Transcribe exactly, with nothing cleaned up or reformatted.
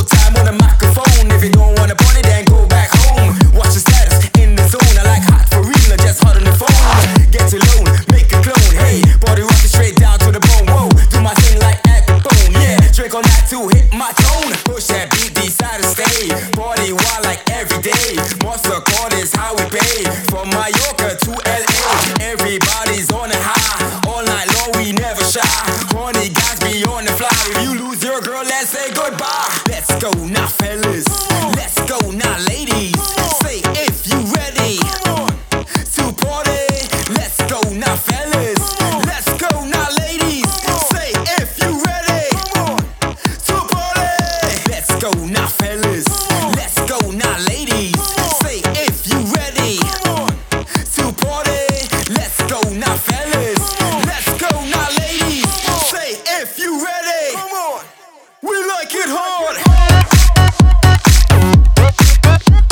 time on the microphone. If you don't wanna party, then go back home. Watch the status in the zone. I like hot for real, or just hot on the phone. Get alone, make a clone. Hey, body rocking straight down to the bone. Whoa, do my thing like Acrophone. Yeah, drink on that to hit my tone. Push that beat, decide to stay. Party wild like every day. Monster card is how we pay. From Mallorca to L A, everybody's on a high. All night long, we never shy. Horny guys be on the fly. If you lose your girl, let's say goodbye. Let's go now, fellas. Let's go now, ladies. Say if you ready to party. Let's go now, fellas. Let's go now, ladies. Say if you ready to party. Let's go now, fellas. Let's go now, ladies. Say if you ready to party. Let's go now, fellas. Let's go now, ladies. Say if you ready. We like it hard.